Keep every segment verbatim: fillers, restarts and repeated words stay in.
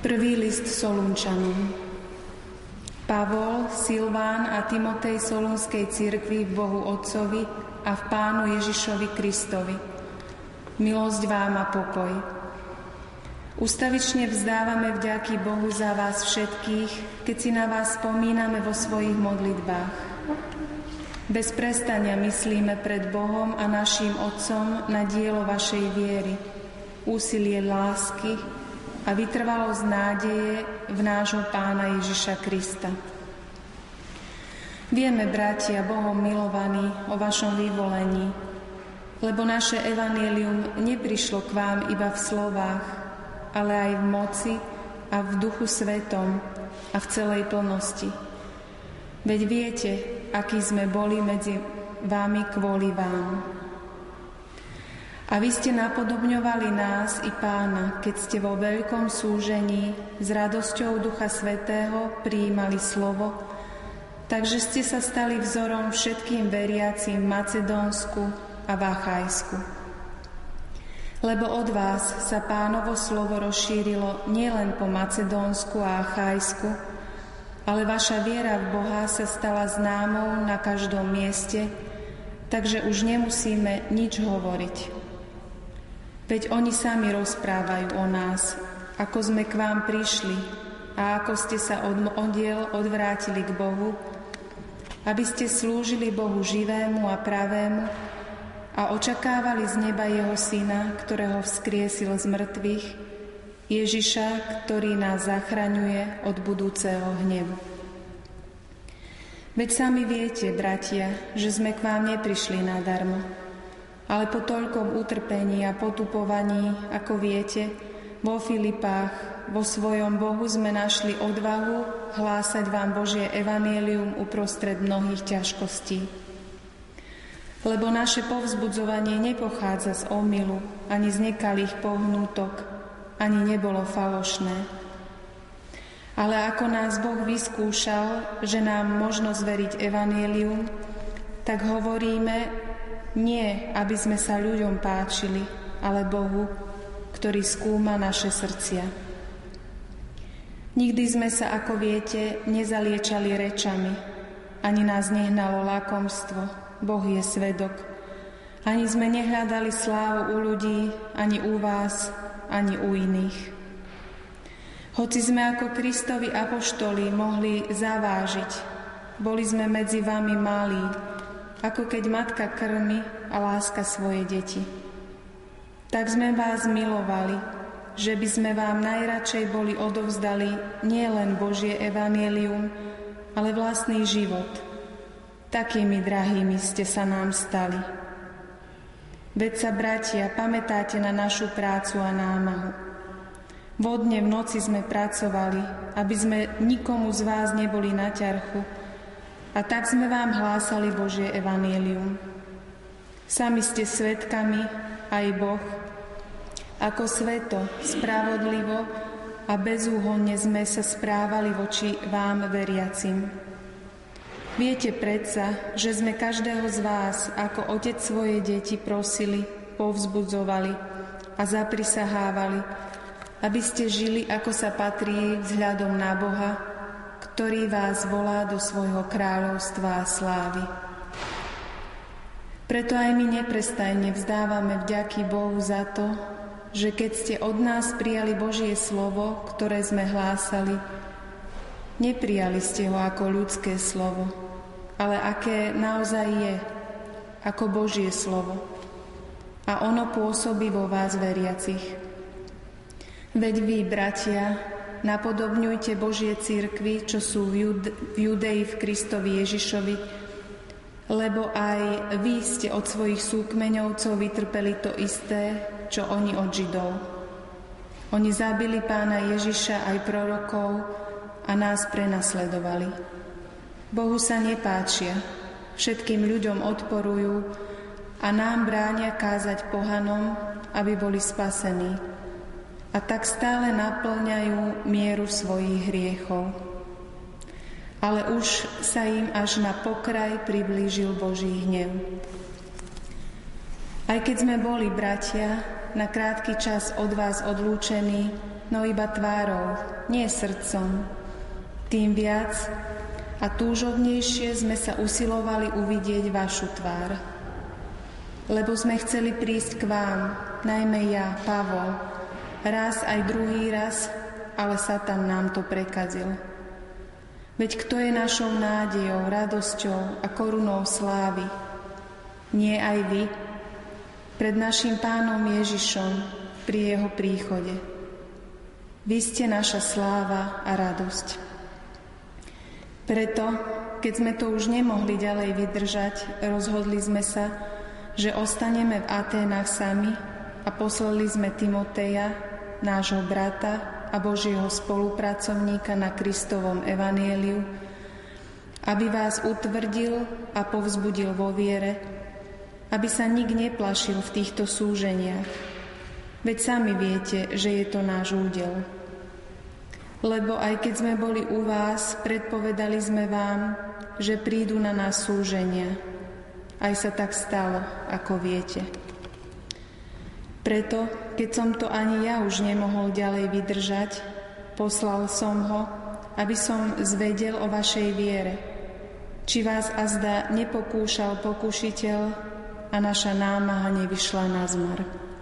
Prvý list Solunčanom. Pavol, Silván a Timotej Solunskej cirkvi v Bohu Otcovi a v Pánu Ježišovi Kristovi. Milosť vám a pokoj. Ustavične vzdávame vďaky Bohu za vás všetkých, keď si na vás spomíname vo svojich modlitbách. Bez prestania myslíme pred Bohom a naším Otcom na dielo vašej viery, úsilie lásky a vytrvalosť nádeje v nášho Pána Ježiša Krista. Vieme, bratia, Bohom milovaní, o vašom vyvolení, lebo naše evanjelium neprišlo k vám iba v slovách, ale aj v moci a v Duchu Svetom a v celej plnosti. Veď viete, akí sme boli medzi vami kvôli vám. A vy ste napodobňovali nás i Pána, keď ste vo veľkom súžení s radosťou Ducha Svätého prijímali slovo, takže ste sa stali vzorom všetkým veriacim v Macedónsku a v Achajsku. Lebo od vás sa Pánovo slovo rozšírilo nielen po Macedónsku a Achajsku, ale vaša viera v Boha sa stala známou na každom mieste, takže už nemusíme nič hovoriť. Veď oni sami rozprávajú o nás, ako sme k vám prišli a ako ste sa od odiel odvrátili k Bohu, aby ste slúžili Bohu živému a pravému a očakávali z neba Jeho Syna, ktorého vzkriesil z mŕtvych, Ježiša, ktorý nás zachraňuje od budúceho hnevu. Veď sami viete, bratia, že sme k vám neprišli nadarmo, ale po toľkom utrpení a potupovaní, ako viete, vo Filipách, vo svojom Bohu sme našli odvahu hlásať vám Božie evanjelium uprostred mnohých ťažkostí. Lebo naše povzbudzovanie nepochádza z omylu, ani z nekalých pohnútok, ani nebolo falošné. Ale ako nás Boh vyskúšal, že nám možno zveriť evanjelium, tak hovoríme, nie, aby sme sa ľuďom páčili, ale Bohu, ktorý skúma naše srdcia. Nikdy sme sa, ako viete, nezaliečali rečami, ani nás nehnalo lakomstvo, Boh je svedok. Ani sme nehľadali slávu u ľudí, ani u vás, ani u iných. Hoci sme ako Kristovi apoštoli mohli zavážiť, boli sme medzi vami malí, ako keď matka krmi a láska svoje deti. Tak sme vás milovali, že by sme vám najradšej boli odovzdali nielen Božie evanjelium, ale vlastný život. Takými drahými ste sa nám stali. Veď sa, bratia, pamätáte na našu prácu a námahu. Vodne v noci sme pracovali, aby sme nikomu z vás neboli na ťarchu, a tak sme vám hlásali Božie evanjelium. Sami ste svedkami, aj Boh, ako sveto, spravodlivo a bezúhonne sme sa správali voči vám veriacim. Viete predsa, že sme každého z vás ako otec svoje deti prosili, povzbudzovali a zaprisahávali, aby ste žili, ako sa patrí, vzhľadom na Boha, ktorý vás volá do svojho kráľovstva a slávy. Preto aj my neprestajne vzdávame vďaky Bohu za to, že keď ste od nás prijali Božie slovo, ktoré sme hlásali, neprijali ste ho ako ľudské slovo, ale aké naozaj je, ako Božie slovo. A ono pôsobí vo vás veriacich. Veď vy, bratia, napodobňujte Božie cirkvi, čo sú v, Jude- v Judei v Kristovi Ježišovi, lebo aj vy ste od svojich súkmeňovcov vytrpeli to isté, čo oni od Židov. Oni zabili Pána Ježiša aj prorokov a nás prenasledovali. Bohu sa nepáčia, všetkým ľuďom odporujú a nám bránia kázať pohanom, aby boli spasení. A tak stále naplňajú mieru svojich hriechov. Ale už sa im až na pokraj priblížil Boží hnev. Aj keď sme boli, bratia, na krátky čas od vás odlúčení, no iba tvárou, nie srdcom. Tým viac a túžobnejšie sme sa usilovali uvidieť vašu tvár. Lebo sme chceli prísť k vám, najmä ja, Pavol, raz aj druhý raz, ale Satan nám to prekazil. Veď kto je našou nádejou, radosťou a korunou slávy? Nie aj vy? Pred našim Pánom Ježišom pri jeho príchode. Vy ste naša sláva a radosť. Preto, keď sme to už nemohli ďalej vydržať, rozhodli sme sa, že ostaneme v Aténach sami a poslali sme Timoteja, nášho brata a Božieho spolupracovníka na Kristovom evanjeliu, aby vás utvrdil a povzbudil vo viere, aby sa nik neplašil v týchto súženiach. Veď sami viete, že je to náš údel. Lebo aj keď sme boli u vás, predpovedali sme vám, že prídu na nás súženia. Aj sa tak stalo, ako viete. Preto, keď som to ani ja už nemohol ďalej vydržať, poslal som ho, aby som zvedel o vašej viere. Či vás azda nepokúšal pokušiteľ a naša námaha nevyšla na zmar.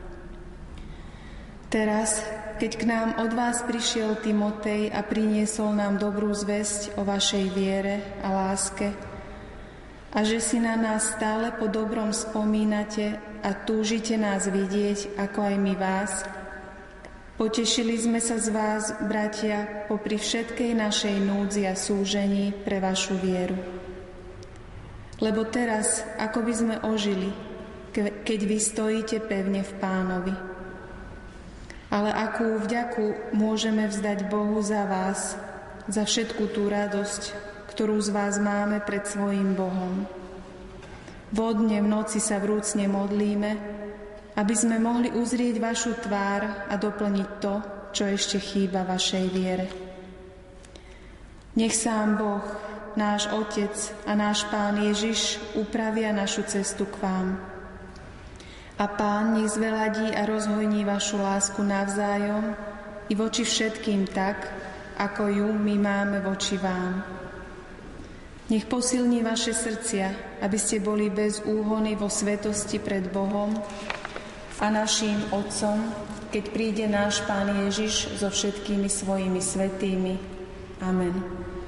Teraz, keď k nám od vás prišiel Timotej a priniesol nám dobrú zvesť o vašej viere a láske a že si na nás stále po dobrom spomínate a túžite nás vidieť, ako aj my vás, potešili sme sa z vás, bratia, popri všetkej našej núdzi a súžení pre vašu vieru. Lebo teraz, ako by sme ožili, keď vy stojíte pevne v Pánovi. Ale akú vďaku môžeme vzdať Bohu za vás, za všetku tú radosť, ktorú z vás máme pred svojím Bohom. Vodne v noci sa vrúcne modlíme, aby sme mohli uzrieť vašu tvár a doplniť to, čo ešte chýba vašej viere. Nech sám Boh, náš Otec a náš Pán Ježiš upravia našu cestu k vám. A Pán nech zveladí a rozhojní vašu lásku navzájom i voči všetkým tak, ako ju my máme voči vám. Nech posilní vaše srdcia, aby ste boli bez úhony vo svetosti pred Bohom a naším Otcom, keď príde náš Pán Ježiš so všetkými svojimi svätými. Amen.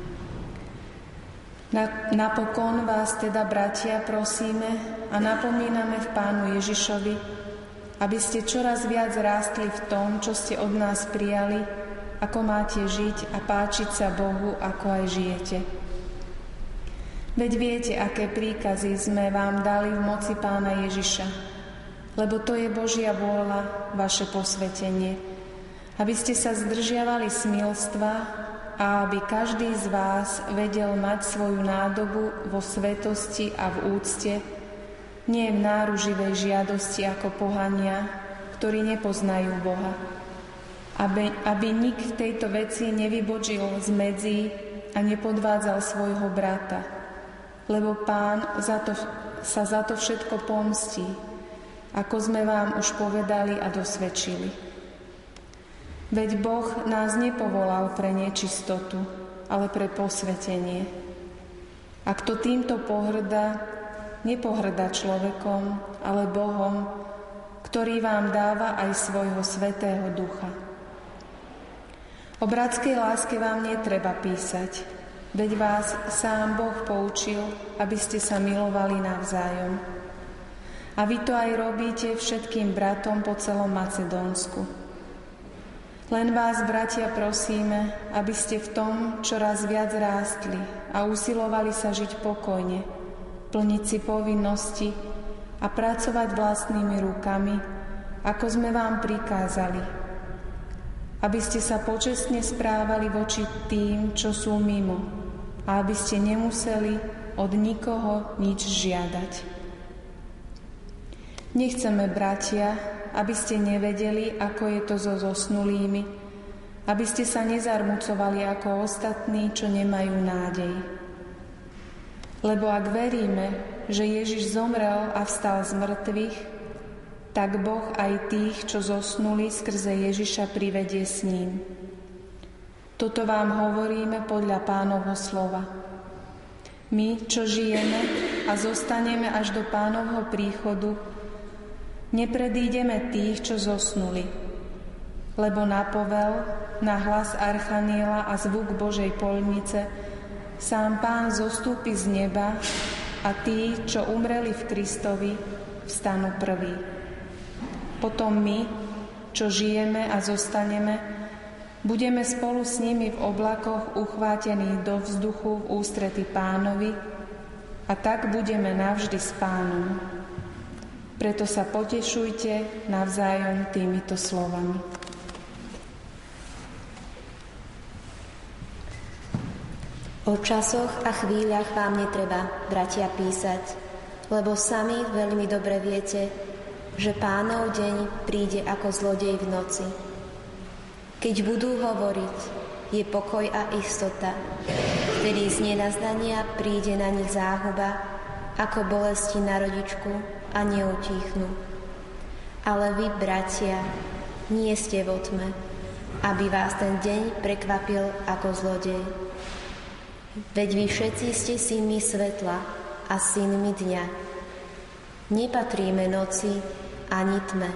Napokon vás teda, bratia, prosíme a napomíname v Pánu Ježišovi, aby ste čoraz viac rástli v tom, čo ste od nás prijali, ako máte žiť a páčiť sa Bohu, ako aj žijete. Veď viete, aké príkazy sme vám dali v moci Pána Ježiša, lebo to je Božia vôľa, vaše posvetenie, aby ste sa zdržiavali smilstva a aby každý z vás vedel mať svoju nádobu vo svetosti a v úcte, nie v náruživej žiadosti ako pohania, ktorí nepoznajú Boha. Aby, aby nik v tejto veci nevybočil z medzí a nepodvádzal svojho brata, lebo Pán za to, sa za to všetko pomstí, ako sme vám už povedali a dosvedčili. Veď Boh nás nepovolal pre nečistotu, ale pre posvetenie. A kto týmto pohŕda, nepohrda človekom, ale Bohom, ktorý vám dáva aj svojho Svätého Ducha. O bratskej láske vám netreba písať, veď vás sám Boh poučil, aby ste sa milovali navzájom. A vy to aj robíte všetkým bratom po celom Macedónsku. Len vás, bratia, prosíme, aby ste v tom čoraz viac rástli a usilovali sa žiť pokojne, plniť si povinnosti a pracovať vlastnými rukami, ako sme vám prikázali. Aby ste sa počestne správali voči tým, čo sú mimo, a aby ste nemuseli od nikoho nič žiadať. Nechceme, bratia, aby ste nevedeli, ako je to so zosnulými, aby ste sa nezarmucovali ako ostatní, čo nemajú nádej. Lebo ak veríme, že Ježiš zomrel a vstal z mŕtvych, tak Boh aj tých, čo zosnuli skrze Ježiša, privedie s ním. Toto vám hovoríme podľa Pánovho slova. My, čo žijeme a zostaneme až do Pánovho príchodu, nepredídeme tých, čo zosnuli, lebo na povel, na hlas archaniela a zvuk Božej poľnice sám Pán zostúpi z neba a tí, čo umreli v Kristovi, vstanú prví. Potom my, čo žijeme a zostaneme, budeme spolu s nimi v oblakoch uchvátení do vzduchu v ústrety Pánovi a tak budeme navždy s Pánom. Preto sa potešujte navzájom týmito slovami. O časoch a chvíľach vám netreba, bratia, písať, lebo sami veľmi dobre viete, že Pánov deň príde ako zlodej v noci. Keď budú hovoriť, je pokoj a istota, vtedy z nenazdania príde na nich záhuba, ako bolesti na rodičku a neutíchnú. Ale vy, bratia, nie ste vo tme, aby vás ten deň prekvapil ako zlodej. Veď vy všetci ste synmi svetla a synmi dňa. Nepatríme noci ani tme.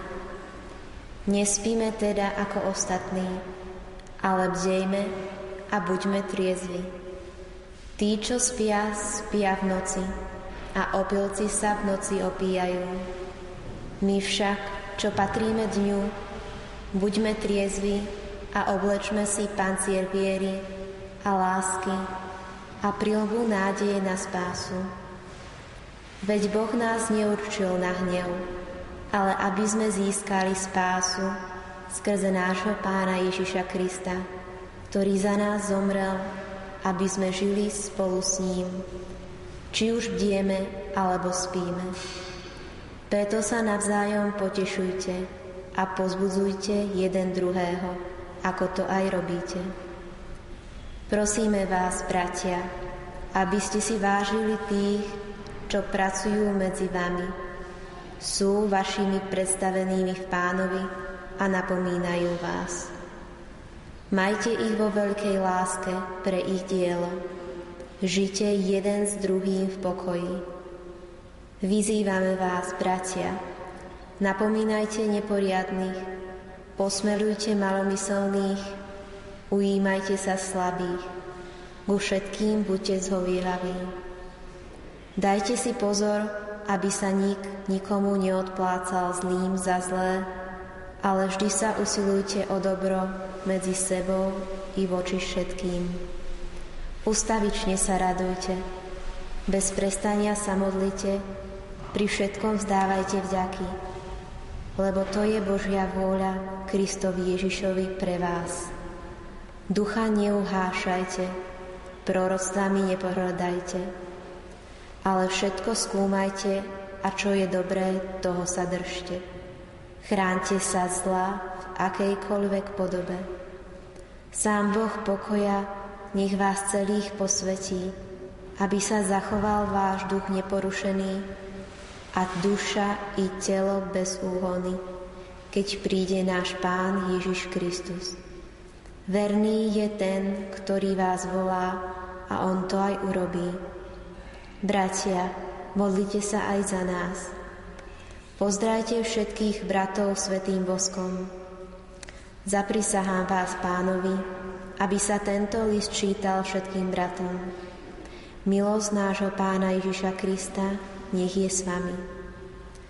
Nespíme teda ako ostatní, ale bdejme a buďme triezvi. Tí, čo spia, spia v noci a opilci sa v noci opíjajú. My však, čo patríme dňu, buďme triezvi a oblečme si pancier viery a lásky a prilbu nádeje na spásu. Veď Boh nás neurčil na hnev, ale aby sme získali spásu skrze nášho Pána Ježiša Krista, ktorý za nás zomrel, aby sme žili spolu s ním, či už bdieme alebo spíme. Preto sa navzájom potešujte a pozbudzujte jeden druhého, ako to aj robíte. Prosíme vás, bratia, aby ste si vážili tých, čo pracujú medzi vami, sú vašimi predstavenými v Pánovi a napomínajú vás. Majte ich vo veľkej láske pre ich dielo. Žite jeden s druhým v pokoji. Vyzývame vás, bratia, napomínajte neporiadnych, posmelujte malomyselných, ujímajte sa slabých, ku všetkým buďte zhovievaví. Dajte si pozor, aby sa nik nikomu neodplácal zlým za zlé, ale vždy sa usilujte o dobro medzi sebou i voči všetkým. Ustavične sa radujte, bez prestania sa modlite, pri všetkom vzdávajte vďaky, lebo to je Božia vôľa Kristovi Ježišovi pre vás. Ducha neuhášajte, proroctvami nepohrdajte, ale všetko skúmajte a čo je dobré, toho sa držte. Chránte sa zla v akejkoľvek podobe. Sám Boh pokoja nech vás celých posvetí, aby sa zachoval váš duch neporušený a duša i telo bez úhony, keď príde náš Pán Ježiš Kristus. Verný je ten, ktorý vás volá a on to aj urobí. Bratia, modlite sa aj za nás. Pozdrajte všetkých bratov svätým boskom. Zaprisahám vás Pánovi, aby sa tento list čítal všetkým bratom. Milosť nášho Pána Ježiša Krista nech je s vami.